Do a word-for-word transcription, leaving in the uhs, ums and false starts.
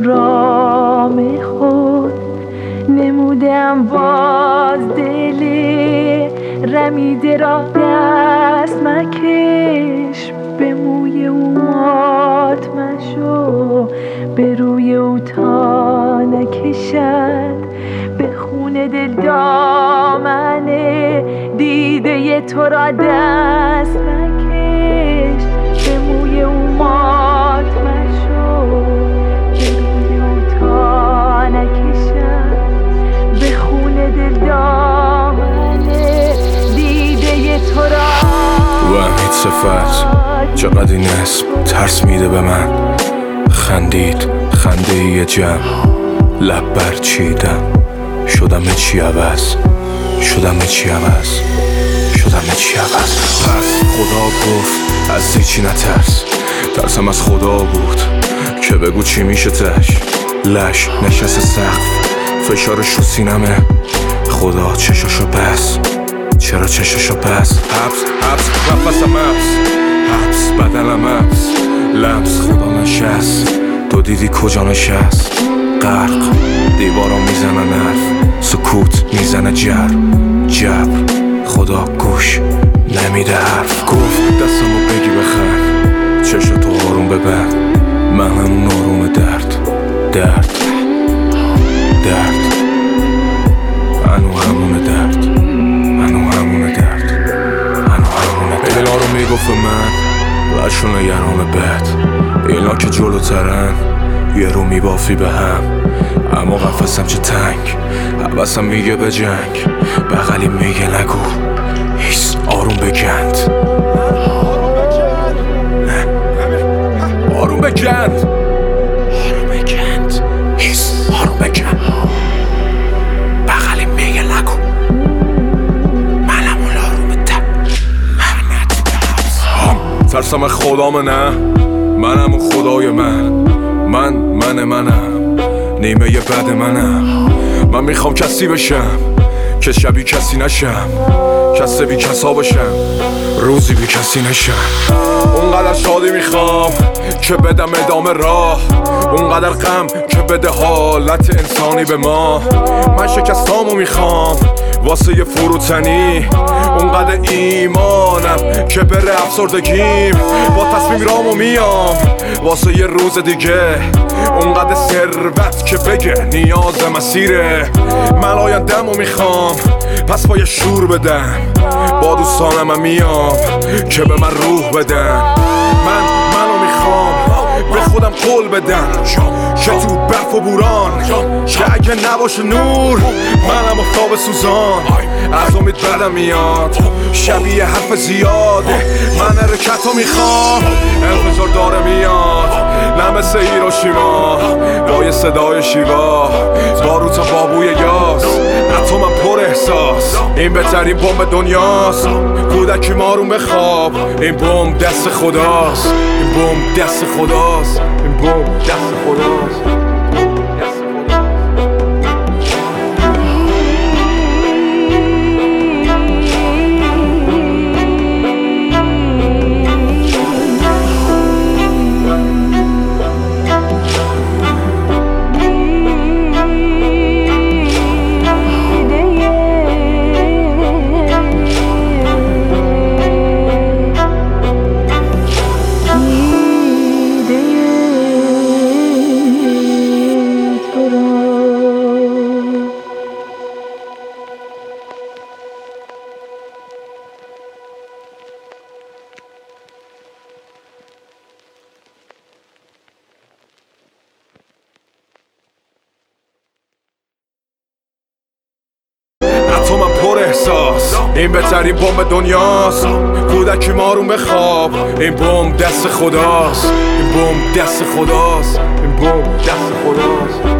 رام خود نمودم باز دل رمیده را دست مکش، به موی او مات مشو، به روی او تا نکشد، به خون دل دامنه دیده تو را دست مکش، به موی او مات مشو، به روی او تا نکشد، به خون دل دامنه دیده تو را. و امید صفت چقدر این اسم ترس میده به من، خندید خنده یه جمع، لب برچیدم شدم چی عوض، شدم چی عوض، شدم چی عوض. پس خدا گفت از هیچی نترس، ترسم از خدا بود که بگو چی میشه تش. لش نشست سقف فشارش رو سینمه، خدا چشاشو بس، چرا چشاشو بس. حبس حبس نفسم حبس، حبس بدنم حبس، لمس خدا نشست، تو دیدی کجا نشست. غرق دیوارا میزنن حرف، سکوت میزنه جر جبر، خدا گوش نمیده حرف. گفت دستمو بگی بخند، چشتو آروم ببند، من همون آروم درد درد درد، منو همون درد، منو همون درد، منو همون درد. اینا رو میگفت من لشون یرام بد، اینا که جلوترن یه رو میبافی به هم، اما قفصم چه تنگ، حوثم میگه به جنگ، بغلی میگه نگو هیس آروم بگند، آروم بگند، آروم بگند، هیس آروم بگند، بغلی میگه نگو منم اون آروم ده، من ندیدم. ترسم خدام نه، منم اون خدای من، من من منم، نیمه ی بد منم. من میخوام کسی بشم که شبیه کسی نشم، کسی بی کسا بشم، روزی بی کسی نشم. اونقدر شادی میخوام که بدم ادامه راه، اونقدر غم که بده حالت انسانی به ما. من شکستامو میخوام واسه یه فروتنی، اونقدر ایمانم که بره افسردگیم، با تصمیم رامو میام واسه یه روز دیگه، اونقدر ثروت که بگه نیاز مسیره. من آینده‌مو میخوام پس با یه شور بدم، با دوستانم هم میام که به من روح بدن. من منو میخوام به خودم قول بدم که تو برف و بوران که اگه نباشه نور، منم افتاب سوزان، از امید بدم میاد شبیه حرف زیاده. من حرکتو میخوام انفجار داره میاد، نه مثل هیروشیما با یه صدای شیوا، باروت بابوی یاس، اتمم پر احساس، این بهترین بمب دنیاست. کودکی مارون بخواب، این بمب دست خداست، این بمب دست خداست، این بمب دست خداست. این بهترین بمب دنیاست. کودکی مارون بخواب، این بمب دست خداست، این بمب دست خداست، این بمب دست خداست.